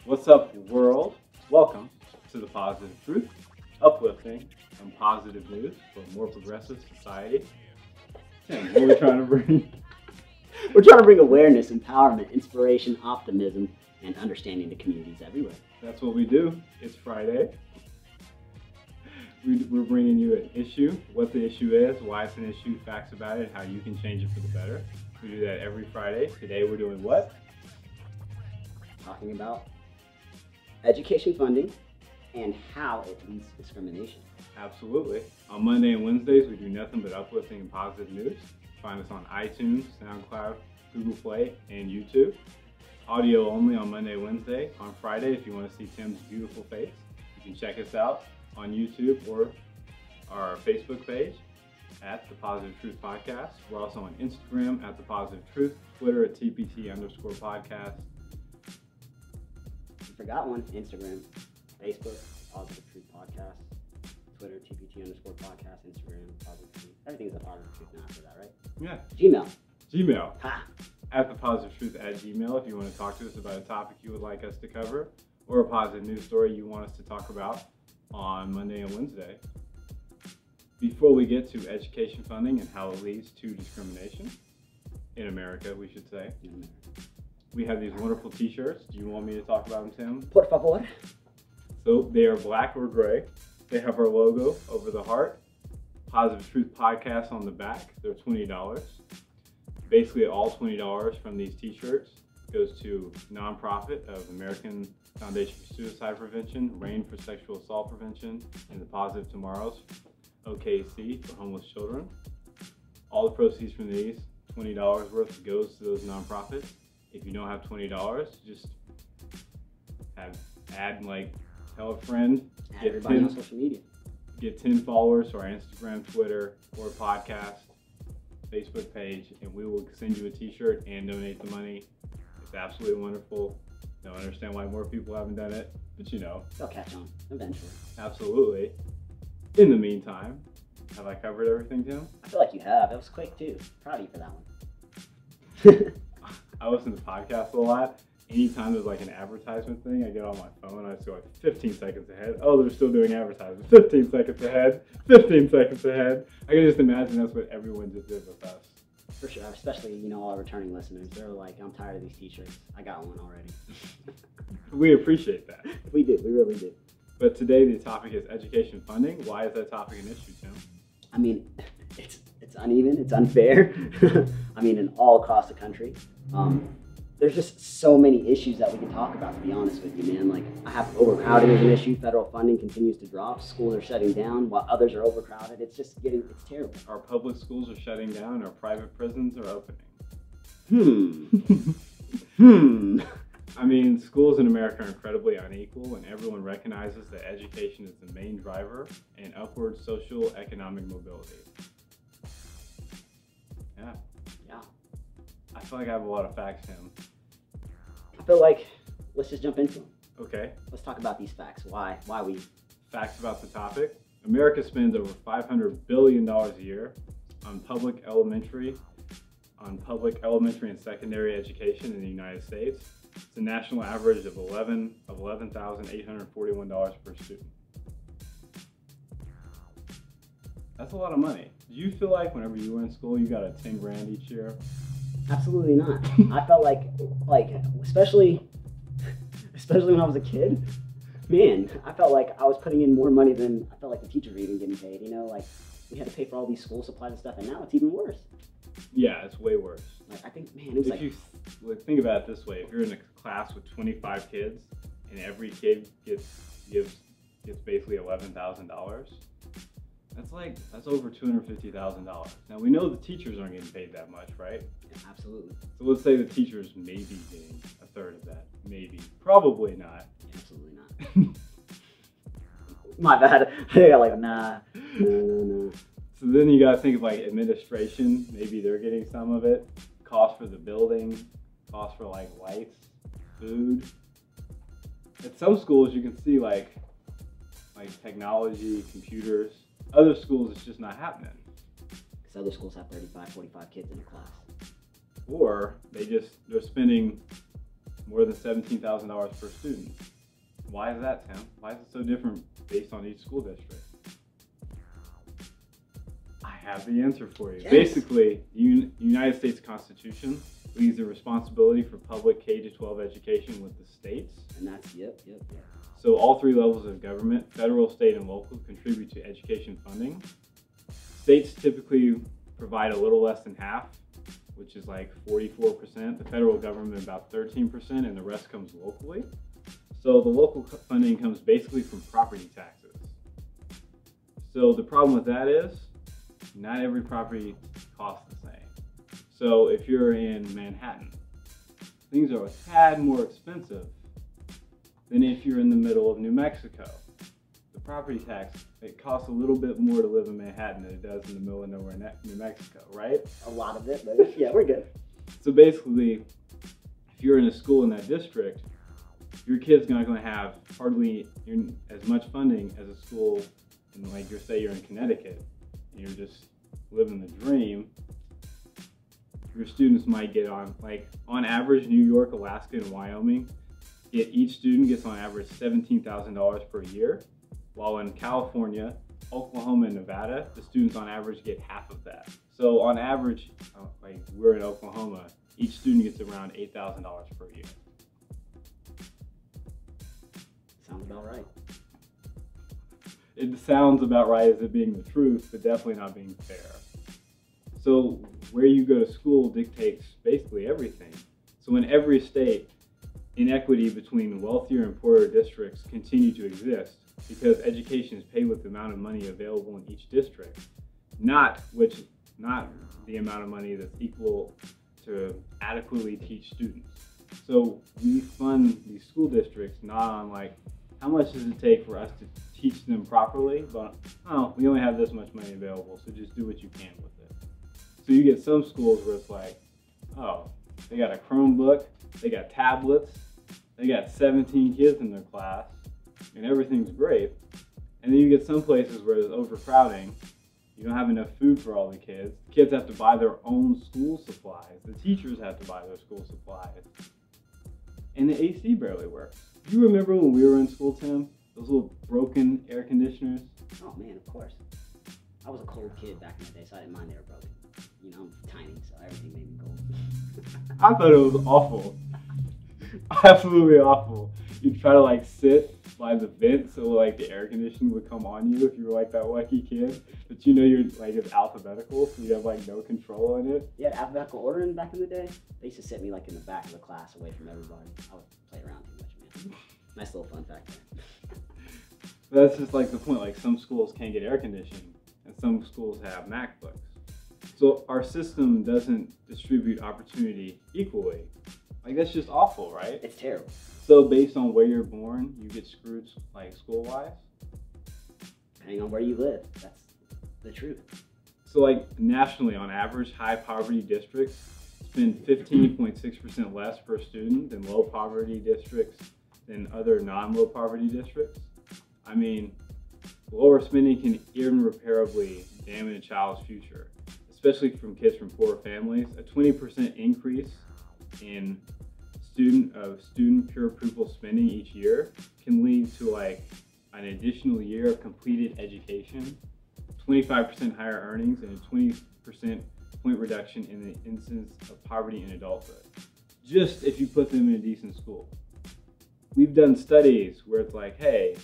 What's up, world? Welcome to the Positive Truth, uplifting and positive news for a more progressive society. Tim, what are we trying to bring? We're trying to bring awareness, empowerment, inspiration, optimism, and understanding to communities everywhere. That's what we do. It's Friday. We're bringing you an issue, what the issue is, why it's an issue, facts about it, how you can change it for the better. We do that every Friday. Today we're doing what? Talking about education funding and how it leads to discrimination. Absolutely. On Monday and Wednesdays, we do nothing but uplifting and positive news. Find us on iTunes, SoundCloud, Google Play, and YouTube. Audio only on Monday and Wednesday. On Friday, if you want to see Tim's beautiful face, you can check us out on YouTube or our Facebook page at The Positive Truth Podcast. We're also on Instagram at The Positive Truth, Twitter at TPT_podcast. You forgot one: Instagram, Facebook, Positive Truth Podcast, Twitter, TPT_podcast, Instagram, Positive Truth. Everything's a Positive Truth now after that, right? Yeah. Gmail. Ha! At The Positive Truth at Gmail if you want to talk to us about a topic you would like us to cover or a positive news story you want us to talk about on Monday and Wednesday. Before we get to education funding and how it leads to discrimination in America, we should say, we have these wonderful t-shirts. Do you want me to talk about them, Tim? Por favor. So they are black or gray. They have our logo over the heart. Positive Truth Podcast on the back. They're $20. Basically, all $20 from these t-shirts goes to nonprofit of American Foundation for Suicide Prevention, RAIN for Sexual Assault Prevention, and the Positive Tomorrows, OKC for homeless children. All the proceeds from these, $20 worth, goes to those nonprofits. If you don't have $20, just tell a friend, Add everybody on social media. Get 10 followers to our Instagram, Twitter, or podcast, Facebook page, and we will send you a t-shirt and donate the money. It's absolutely wonderful. Don't understand why more people haven't done it, but you know. They'll catch on eventually. Absolutely. In the meantime, have I covered everything, Tim? I feel like you have. That was quick too. Proud of you for that one. I listen to podcasts a lot. Anytime there's like an advertisement thing, I get on my phone, I see like 15 seconds ahead. Oh, they're still doing advertisements. 15 seconds ahead. 15 seconds ahead. I can just imagine that's what everyone just did with us. For sure, especially, all our returning listeners. They're like, I'm tired of these t-shirts. I got one already. We appreciate that. We do. We really do. But today the topic is education funding. Why is that topic an issue, Tim? I mean, it's uneven. It's unfair. I mean, in all across the country. There's just so many issues that we can talk about, to be honest with you, man. Like, I have overcrowding as an issue. Federal funding continues to drop. Schools are shutting down while others are overcrowded. It's terrible. Our public schools are shutting down. Our private prisons are opening. I mean, schools in America are incredibly unequal, and everyone recognizes that education is the main driver in upward social economic mobility. Yeah. I feel like I have a lot of facts, Tim. I feel like, let's just jump into them. Okay. Let's talk about these facts. Why we... Facts about the topic. America spends over $500 billion a year on public elementary and secondary education in the United States. It's a national average of $11,841 per student. That's a lot of money. Do you feel like whenever you were in school, you got a 10 grand each year? Absolutely not. I felt like especially when I was a kid, man, I felt like I was putting in more money than I felt like the teachers were even getting paid. Like, we had to pay for all these school supplies and stuff, and now it's even worse. Yeah, it's way worse. Like, I think, man, it was if you think about it this way, if you're in a class with 25 kids and every kid gets basically $11,000, that's over $250,000. Now we know the teachers aren't getting paid that much, right? Yeah, absolutely. So let's say the teachers may be getting a third of that. Maybe. Probably not. Absolutely not. My bad. Yeah, like, nah. No. So then you gotta think of like administration. Maybe they're getting some of it. Cost for the building. Cost for like lights, food. At some schools you can see like technology, computers. Other schools, it's just not happening. Because other schools have 35, 45 kids in a class. Or they're spending more than $17,000 per student. Why is that, Tim? Why is it so different based on each school district? I have the answer for you. Yes. Basically, the United States Constitution leaves the responsibility for public K-12 education with the states. And that's, yep. So all three levels of government, federal, state, and local, contribute to education funding. States typically provide a little less than half, which is like 44%. The federal government about 13%, and the rest comes locally. So the local funding comes basically from property taxes. So the problem with that is, not every property costs the same. So if you're in Manhattan, things are a tad more expensive than if you're in the middle of New Mexico. The property tax, it costs a little bit more to live in Manhattan than it does in the middle of nowhere, New Mexico, right? A lot of it, but yeah, we're good. So basically, if you're in a school in that district, your kid's not going to have hardly as much funding as a school in, like, say you're in Connecticut, and you're just living the dream. Your students might get on average, New York, Alaska, and Wyoming, each student gets on average $17,000 per year, while in California, Oklahoma, and Nevada, the students on average get half of that. So on average, like we're in Oklahoma, each student gets around $8,000 per year. Sounds about right. It sounds about right as it being the truth, but definitely not being fair. So where you go to school dictates basically everything. So in every state, inequity between wealthier and poorer districts continue to exist because education is paid with the amount of money available in each district, not the amount of money that's equal to adequately teach students. So we fund these school districts not on like, how much does it take for us to teach them properly, but we only have this much money available, so just do what you can with it. So you get some schools where it's like, oh, they got a Chromebook, they got tablets, they got 17 kids in their class, and everything's great. And then you get some places where there's overcrowding, you don't have enough food for all the kids have to buy their own school supplies, the teachers have to buy their school supplies, and the AC barely works. Do you remember when we were in school, Tim? Those little broken air conditioners? Oh man, of course. I was a cold kid back in the day, so I didn't mind they were broken. You know, I'm tiny, so everything made me cold. I thought it was awful. Absolutely awful. You'd try to like sit by the vent so like the air conditioning would come on you if you were like that lucky kid. But you know you're like it's alphabetical, so you have like no control on it. Yeah, alphabetical ordering back in the day. They used to sit me like in the back of the class away from everybody. I would play around too much, man. Nice little fun fact there. That's just like the point. Like some schools can't get air conditioning, and some schools have MacBooks. So our system doesn't distribute opportunity equally. Like that's just awful, right? It's terrible. So based on where you're born, you get screwed like school-wise? Depending on where you live, that's the truth. So like nationally, on average, high poverty districts spend 15.6% less per student than low poverty districts than other non-low poverty districts. I mean, lower spending can irreparably damage a child's future, especially from kids from poor families. A 20% increase in student pure pupil spending each year can lead to like an additional year of completed education, 25% higher earnings, and a 20% point reduction in the incidence of poverty in adulthood, just if you put them in a decent school. We've done studies where it's like, hey,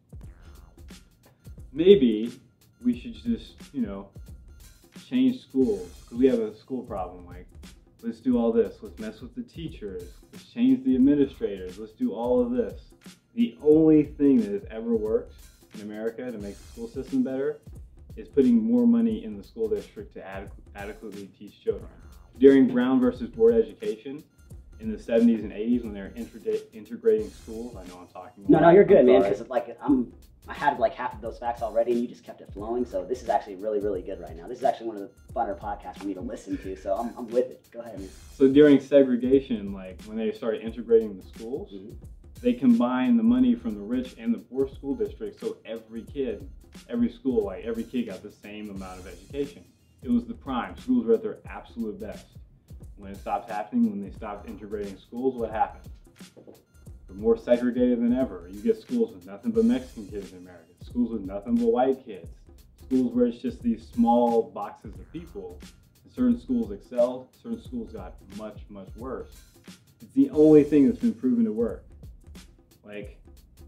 maybe we should just, change schools because we have a school problem. Like, let's do all this. Let's mess with the teachers. Let's change the administrators. Let's do all of this. The only thing that has ever worked in America to make the school system better is putting more money in the school district to adequately teach children. During Brown versus Board education in the 70s and 80s when they were integrating schools, I know I'm talking. No, you're good, man, because I had like half of those facts already and you just kept it flowing. So this is actually really, really good right now. This is actually one of the funner podcasts for me to listen to. So I'm with it. Go ahead, man. So during segregation, like when they started integrating the schools, they combined the money from the rich and the poor school districts. So every kid got the same amount of education. It was the prime. Schools were at their absolute best. When it stopped happening, when they stopped integrating schools, what happened? We're more segregated than ever. You get schools with nothing but Mexican kids in America, schools with nothing but white kids, schools where it's just these small boxes of people. And certain schools excelled, certain schools got much, much worse. It's the only thing that's been proven to work. Like,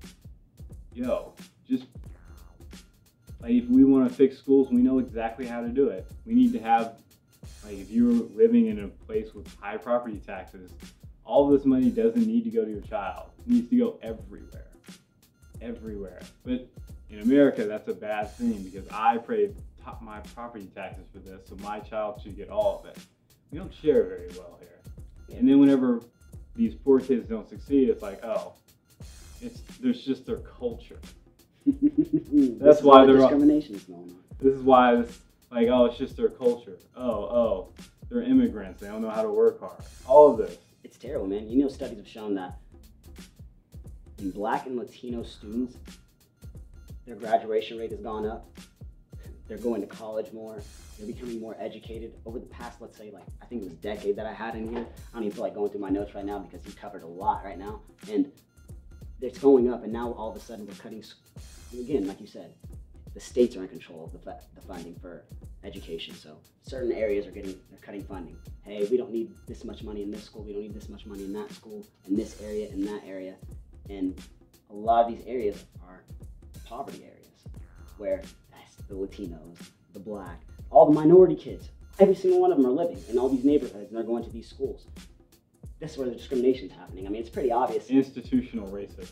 just like if we want to fix schools, we know exactly how to do it. We need to have, like, if you're living in a place with high property taxes, all this money doesn't need to go to your child. It needs to go everywhere. Everywhere. But in America, that's a bad thing because I paid my property taxes for this, so my child should get all of it. We don't share very well here. And then whenever these poor kids don't succeed, it's like, there's just their culture. That's why discrimination is going on. This is why it's just their culture. They're immigrants. They don't know how to work hard. All of this. It's terrible, man. Studies have shown that in Black and Latino students, their graduation rate has gone up. They're going to college more. They're becoming more educated. Over the past, let's say, I think it was a decade that I had in here. I don't even feel like going through my notes right now because you covered a lot right now. And it's going up, and now all of a sudden we're cutting. Again, like you said, the states are in control of the funding for education. So certain areas they're cutting funding. Hey, we don't need this much money in this school. We don't need this much money in that school, in this area, in that area. And a lot of these areas are poverty areas where that's the Latinos, the Black, all the minority kids, every single one of them are living in all these neighborhoods and they're going to these schools. This is where the discrimination is happening. I mean, it's pretty obvious. Institutional racism.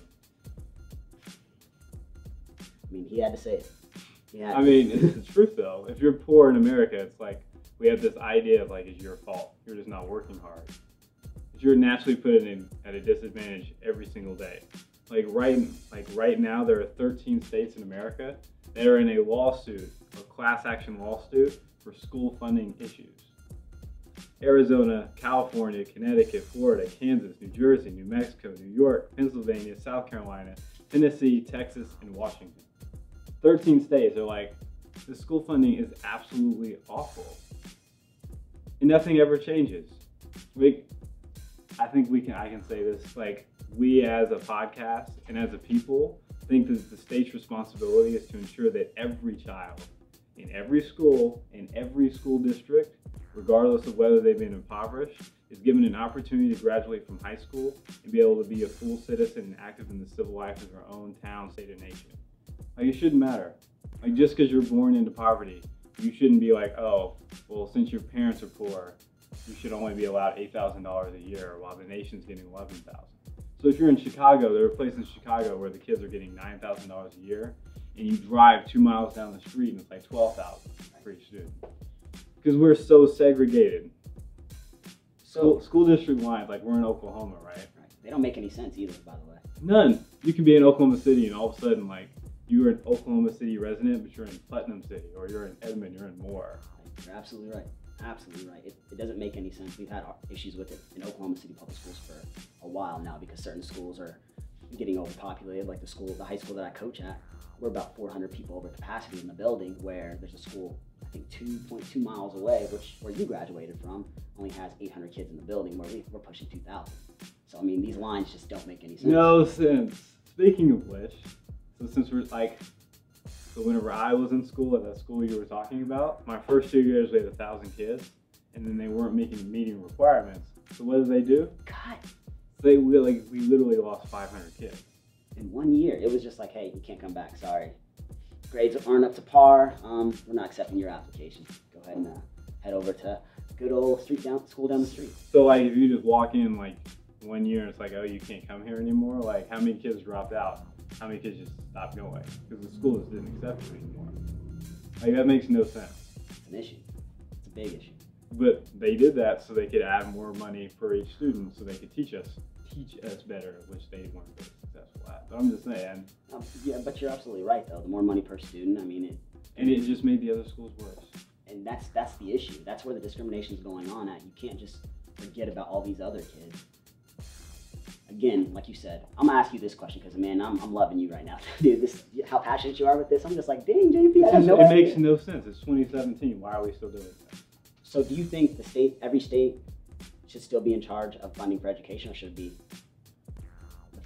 I mean, he had to say it. I mean, it's the truth though. If you're poor in America, it's like we have this idea of it's your fault. You're just not working hard. But you're naturally put at a disadvantage every single day. Right now, there are 13 states in America that are in a lawsuit, a class action lawsuit for school funding issues. Arizona, California, Connecticut, Florida, Kansas, New Jersey, New Mexico, New York, Pennsylvania, South Carolina, Tennessee, Texas, and Washington. 13 states are like, the school funding is absolutely awful. And nothing ever changes. I think I can say this, we as a podcast and as a people think that the state's responsibility is to ensure that every child in every school, in every school district, regardless of whether they've been impoverished, is given an opportunity to graduate from high school and be able to be a full citizen and active in the civil life of their own town, state, and nation. It shouldn't matter. Just because you're born into poverty, you shouldn't be since your parents are poor, you should only be allowed $8,000 a year while the nation's getting $11,000. So if you're in Chicago, there are places in Chicago where the kids are getting $9,000 a year, and you drive 2 miles down the street and it's like $12,000 for each student. Because we're so segregated. School district lines, we're in Oklahoma, right? They don't make any sense either, by the way. None. You can be in Oklahoma City and all of a sudden, you're an Oklahoma City resident, but you're in Putnam City, or you're in Edmond, you're in Moore. You're absolutely right. Absolutely right. It doesn't make any sense. We've had issues with it in Oklahoma City public schools for a while now because certain schools are getting overpopulated. Like the high school that I coach at, we're about 400 people over capacity in the building, where there's a school, I think 2.2 miles away, where you graduated from, only has 800 kids in the building, where we're pushing 2,000. So, I mean, these lines just don't make any sense. No sense. Speaking of which, so since so whenever I was in school, at that school you were talking about, my first 2 years we had 1,000 kids, and then they weren't meeting requirements. So what did they do? God. We literally lost 500 kids. In 1 year, it was just hey, you can't come back, sorry. Grades aren't up to par, we're not accepting your application. Go ahead and head over to good old school down the street. So if you just walk in 1 year and it's oh, you can't come here anymore, how many kids dropped out? How many kids just stopped going? Because the school just didn't accept it anymore. That makes no sense. It's an issue. It's a big issue. But they did that so they could add more money for each student so they could teach us better, which they weren't very successful at. But I'm just saying. Yeah, but you're absolutely right, though. The more money per student, it just made the other schools worse. And that's the issue. That's where the discrimination is going on at. You can't just forget about all these other kids. Again, like you said, I'm gonna ask you this question because, man, I'm loving you right now. Dude, how passionate you are with this. I'm just dang, JP, it makes no sense. It's 2017. Why are we still doing that? So do you think every state should still be in charge of funding for education, or should it be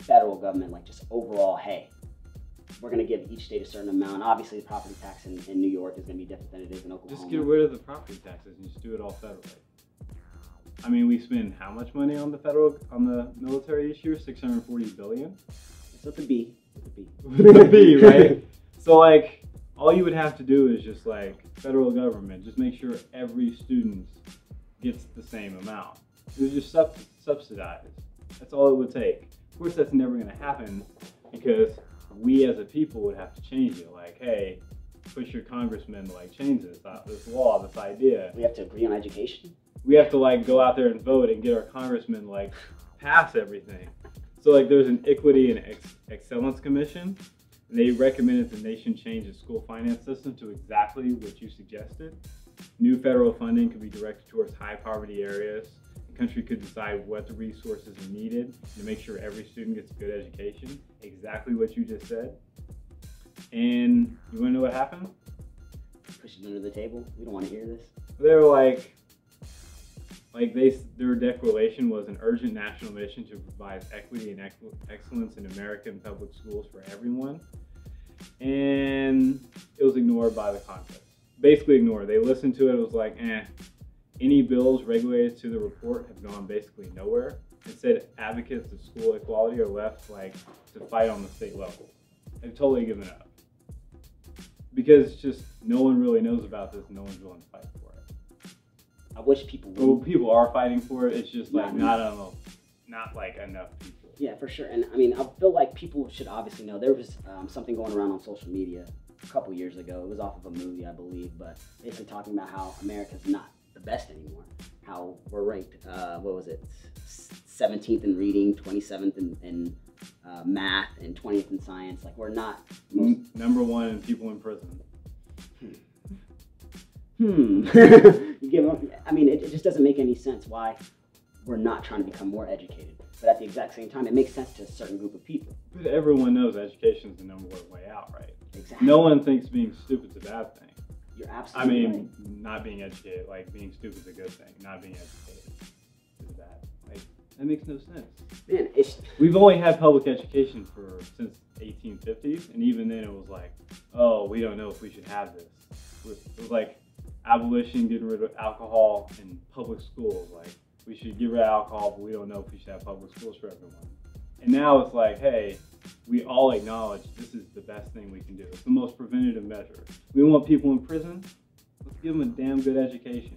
federal government, like just overall, hey, we're going to give each state a certain amount. Obviously, the property tax in New York is going to be different than it is in Oklahoma. Just get rid of the property taxes and just do it all federally. I mean, we spend how much money on the military each year? $640 billion. It's with a B. With a B, right? So like, all you would have to do is just like federal government, just make sure every student gets the same amount. It would just subsidize. That's all it would take. Of course, that's never going to happen because we as a people would have to change it. Like, hey, push your congressman to like change this law, this idea. We have to agree on education. We have to like go out there and vote and get our congressmen like pass everything. So like there's an Equity and Excellence Commission, and they recommended the nation change its school finance system to exactly what you suggested. New federal funding could be directed towards high poverty areas. The country could decide what the resources are needed to make sure every student gets a good education. Exactly what you just said. And you want to know what happened? Push it under the table. We don't want to hear this. They were like their declaration was an urgent national mission to provide equity and excellence in American public schools for everyone. And it was ignored by the Congress. Basically ignored. They listened to it. It was like, Any bills regulated to the report have gone basically nowhere. Instead, advocates of school equality are left like to fight on the state level. They've totally given up. Because it's just no one really knows about this. No one's willing to fight for it. I wish people would. Well, people are fighting for it. It's just like not like enough people. Yeah, for sure. And I mean, I feel like people should obviously know. There was something going around on social media a couple years ago. It was off of a movie, I believe, but basically talking about how America's not the best anymore. How we're ranked, 17th in reading, 27th in math, and 20th in science. Like we're not number one in people in prison. You give them, I mean, it just doesn't make any sense why we're not trying to become more educated. But at the exact same time, it makes sense to a certain group of people. But everyone knows education is the number one way out, right? Exactly. No one thinks being stupid is a bad thing. You're absolutely right. Not being educated, like being stupid is a good thing. Not being educated is bad. Like, that makes no sense. Man, we've only had public education since 1850s, and even then it was like, oh, we don't know if we should have this. It was like abolition, getting rid of alcohol in public schools. Like, we should get rid of alcohol, but we don't know if we should have public schools for everyone. And now it's like, hey, we all acknowledge this is the best thing we can do. It's the most preventative measure. We want people in prison. Let's give them a damn good education.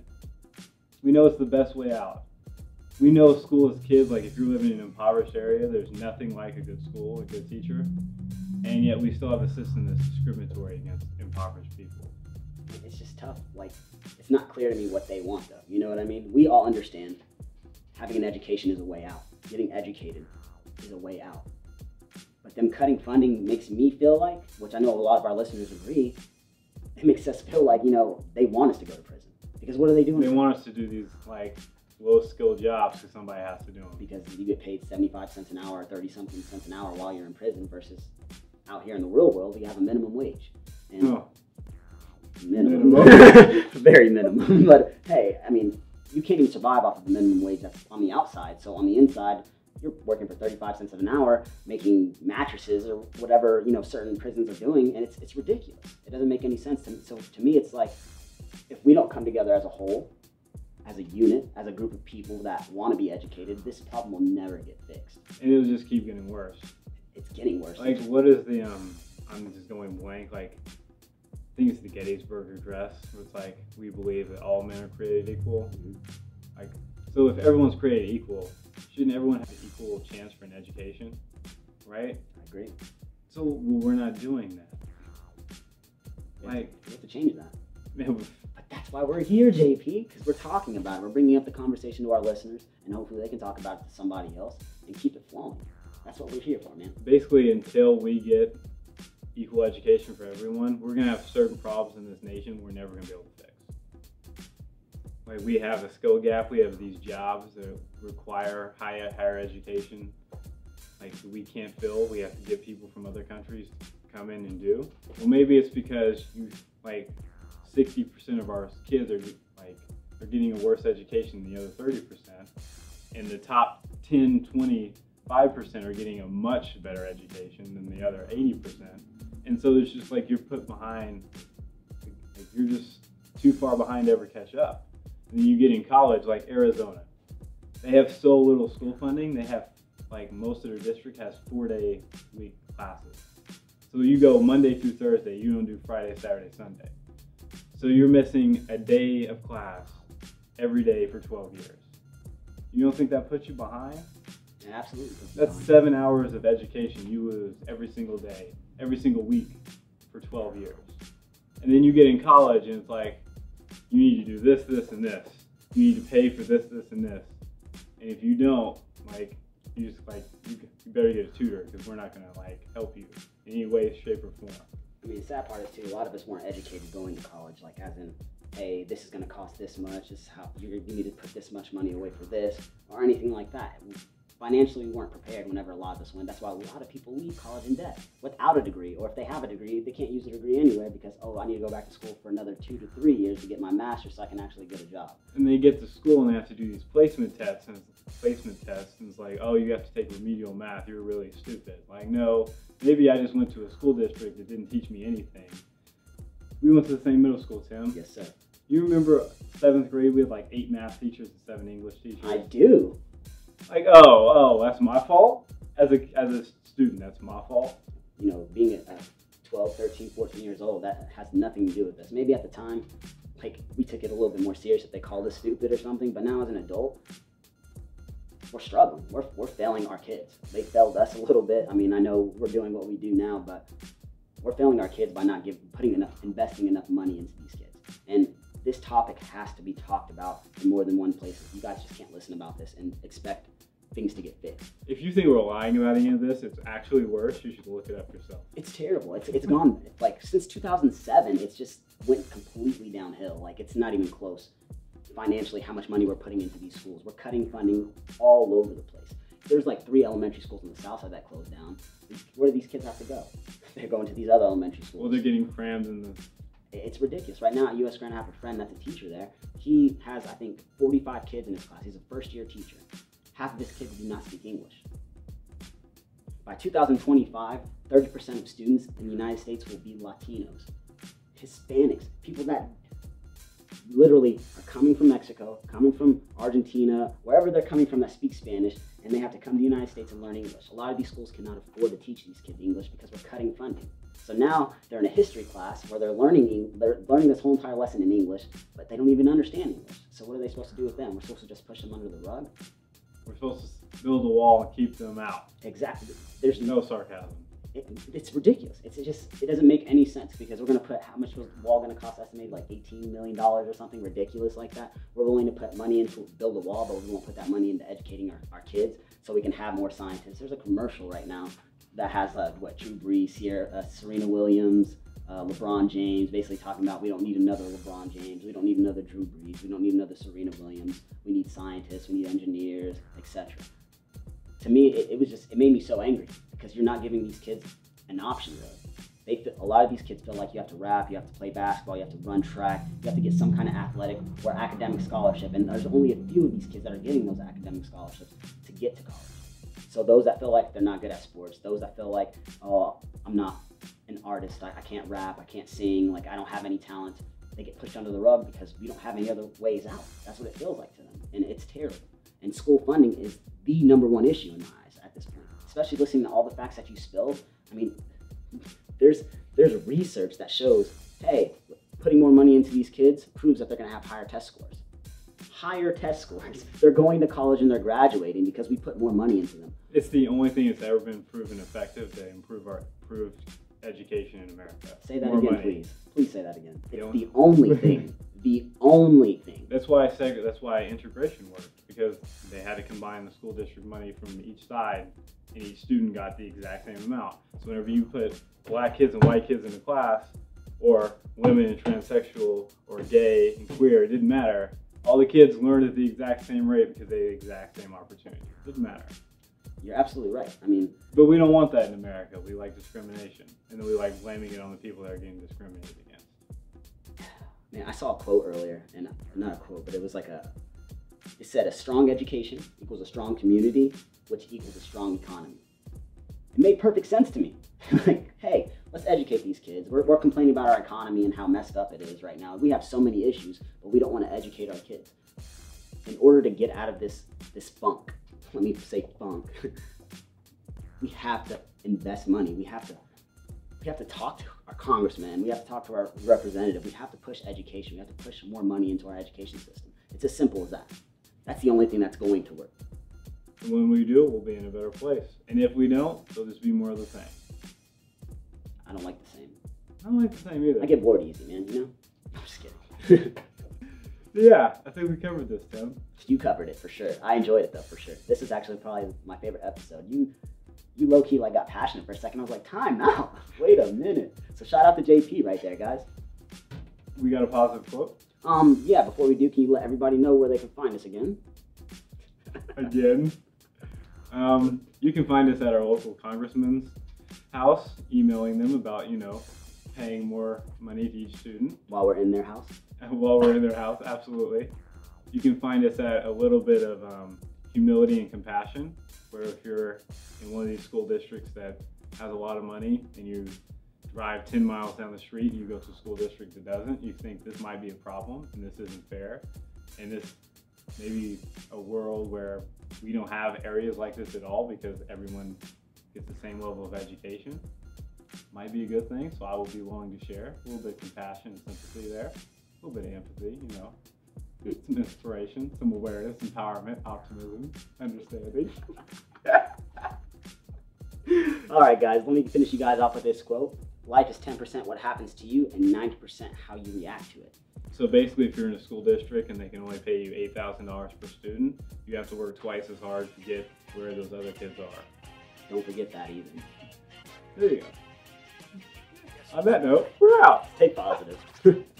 We know it's the best way out. We know school as kids, like if you're living in an impoverished area, there's nothing like a good school, a good teacher. And yet we still have a system that's discriminatory against impoverished people. It's just tough. Like, it's not clear to me what they want, though. You know what I mean? We all understand having an education is a way out. Getting educated is a way out. But them cutting funding makes me feel like, which I know a lot of our listeners agree, it makes us feel like, they want us to go to prison. Because what are they doing? They want us to do these, like, low-skilled jobs because somebody has to do them. Because you get paid 75 cents an hour or 30-something cents an hour while you're in prison versus out here in the real world, you have a minimum wage. And minimum. Very minimum. But, hey, I mean, you can't even survive off of the minimum wage that's on the outside. So on the inside, you're working for 35 cents an hour, making mattresses or whatever, certain prisons are doing, and it's ridiculous. It doesn't make any sense to me. So to me, it's like, if we don't come together as a whole, as a unit, as a group of people that want to be educated, this problem will never get fixed. And it'll just keep getting worse. It's getting worse. Like, what is the, I'm just going blank, like, I think it's the Gettysburg Address, where it's like, we believe that all men are created equal. Like, so if everyone's created equal, shouldn't everyone have an equal chance for an education, right? I agree. So we're not doing that. Like, we have to change that. Man, but that's why we're here, JP, because we're talking about it. We're bringing up the conversation to our listeners, and hopefully they can talk about it to somebody else and keep it flowing. That's what we're here for, man. Basically, until we get equal education for everyone, we're going to have certain problems in this nation we're never going to be able to fix. Like, we have a skill gap. We have these jobs that require higher education. Like, we can't fill. We have to get people from other countries to come in and do. Well, maybe it's because 60% of our kids are getting a worse education than the other 30%. And the top 10, 20 5% are getting a much better education than the other 80%. And so there's just like you're put behind, like you're just too far behind to ever catch up. And then you get in college, like Arizona. They have so little school funding, they have, like most of their district has 4-day week classes. So you go Monday through Thursday, you don't do Friday, Saturday, Sunday. So you're missing a day of class every day for 12 years. You don't think that puts you behind? Yeah, absolutely. That's 7 hours of education you lose every single day, every single week for 12 years. And then you get in college and it's like, you need to do this, this, and this. You need to pay for this, this, and this. And if you don't, like, you just like, you better get a tutor because we're not gonna like help you in any way, shape, or form. I mean, the sad part is too, a lot of us weren't educated going to college, like as in, hey, this is gonna cost this much, this is how you need to put this much money away for this, or anything like that. Financially, we weren't prepared whenever a lot of us went. That's why a lot of people leave college in debt without a degree, or if they have a degree, they can't use the degree anyway because, oh, I need to go back to school for another 2 to 3 years to get my master's so I can actually get a job. And they get to school and they have to do these placement tests, and it's like, oh, you have to take remedial math, you're really stupid. Like, no, maybe I just went to a school district that didn't teach me anything. We went to the same middle school, Tim. Yes, sir. You remember 7th grade, we had like 8 math teachers and 7 English teachers? I do. Like, oh, that's my fault? As a student, that's my fault? You know, being at 12, 13, 14 years old, that has nothing to do with this. Maybe at the time, like, we took it a little bit more serious if they called us stupid or something, but now as an adult, we're struggling. We're failing our kids. They failed us a little bit. I mean, I know we're doing what we do now, but we're failing our kids by not investing enough money into these kids. And this topic has to be talked about in more than one place. You guys just can't listen about this and expect things to get fixed. If you think we're lying about any of this, it's actually worse. You should look it up yourself. It's terrible. It's gone, like, since 2007, it's just went completely downhill. Like, it's not even close financially how much money we're putting into these schools. We're cutting funding all over the place. There's like 3 elementary schools in the south side that closed down. Where do these kids have to go? They're going to these other elementary schools. Well, they're getting crammed in the... It's ridiculous. Right now at US Grant, I have a friend that's a teacher there. He has, I think, 45 kids in his class. He's a first-year teacher. Half of his kids do not speak English. By 2025, 30% of students in the United States will be Latinos, Hispanics, people that literally are coming from Mexico, coming from Argentina, wherever they're coming from that speak Spanish, and they have to come to the United States and learn English. A lot of these schools cannot afford to teach these kids English because we're cutting funding. So now they're in a history class where they're learning this whole entire lesson in English, but they don't even understand English. So what are they supposed to do with them? We're supposed to just push them under the rug? We're supposed to build a wall and keep them out. Exactly. There's no sarcasm. It's ridiculous. It doesn't make any sense because we're going to put, how much was the wall going to cost? Estimated like $18 million or something ridiculous like that. We're willing to put money into build a wall, but we won't put that money into educating our kids so we can have more scientists. There's a commercial right now that has Drew Brees here, Serena Williams, LeBron James, basically talking about we don't need another LeBron James, we don't need another Drew Brees, we don't need another Serena Williams, we need scientists, we need engineers, etc. To me, it made me so angry because you're not giving these kids an option really. A lot of these kids feel like you have to rap, you have to play basketball, you have to run track, you have to get some kind of athletic or academic scholarship, and there's only a few of these kids that are getting those academic scholarships to get to college. So those that feel like they're not good at sports, those that feel like, oh, I'm not an artist, I can't rap, I can't sing, like I don't have any talent, they get pushed under the rug because we don't have any other ways out. That's what it feels like to them, and it's terrible. And school funding is the #1 issue in my eyes at this point, especially listening to all the facts that you spilled. I mean, there's research that shows, hey, putting more money into these kids proves that they're going to have higher test scores. Higher test scores. They're going to college and they're graduating because we put more money into them. It's the only thing that's ever been proven effective to improve education in America. Say that again, please. Please say that again. It's the only thing. The only thing. That's why integration worked, because they had to combine the school district money from each side, and each student got the exact same amount. So whenever you put black kids and white kids in a class, or women and transsexual, or gay and queer, it didn't matter. All the kids learned at the exact same rate because they had the exact same opportunity. It didn't matter. You're absolutely right. I mean, but we don't want that in America. We like discrimination, and then we like blaming it on the people that are getting discriminated against. Man, I saw a quote earlier, and not a quote, but it was like It said a strong education equals a strong community, which equals a strong economy. It made perfect sense to me. Like, hey, let's educate these kids. We're complaining about our economy and how messed up it is right now. We have so many issues, but we don't want to educate our kids. In order to get out of this funk, let me say funk, we have to invest money. We have to talk to our congressman. We have to talk to our representative. We have to push education. We have to push more money into our education system. It's as simple as that. That's the only thing that's going to work. And when we do, we'll be in a better place. And if we don't, it'll just be more of the same. I don't like the same. I don't like the same either. I get bored easy, man, you know? I'm just kidding. Yeah, I think we covered this, Tim. You covered it for sure. I enjoyed it though, for sure. This is actually probably my favorite episode. You low-key like got passionate for a second. I was like, time out. Wait a minute. So shout out to JP right there, guys. We got a positive quote? Yeah, before we do, can you let everybody know where they can find us again? Again. You can find us at our local congressman's house, emailing them about, paying more money to each student. While we're in their house? While we're in their house, absolutely. You can find us at a little bit of humility and compassion, where if you're in one of these school districts that has a lot of money and you drive 10 miles down the street and you go to a school district that doesn't, you think this might be a problem and this isn't fair. And this may be a world where we don't have areas like this at all because everyone gets the same level of education. Might be a good thing, so I will be willing to share a little bit of compassion and sympathy there, a little bit of empathy, some inspiration, some awareness, empowerment, optimism, understanding. All right, guys, let me finish you guys off with this quote. Life is 10% what happens to you and 90% how you react to it. So basically, if you're in a school district and they can only pay you $8,000 per student, you have to work twice as hard to get where those other kids are. Don't forget that either. There you go. On that note, we're out. Take positive.